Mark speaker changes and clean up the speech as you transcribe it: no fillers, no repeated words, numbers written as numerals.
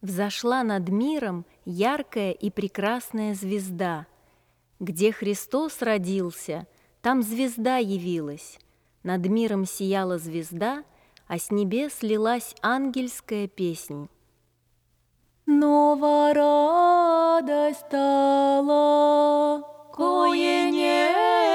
Speaker 1: Взошла над миром яркая и прекрасная звезда. Где Христос родился, там звезда явилась. Над миром сияла звезда, а с небес лилась ангельская песнь.
Speaker 2: Нова радость стала, кое не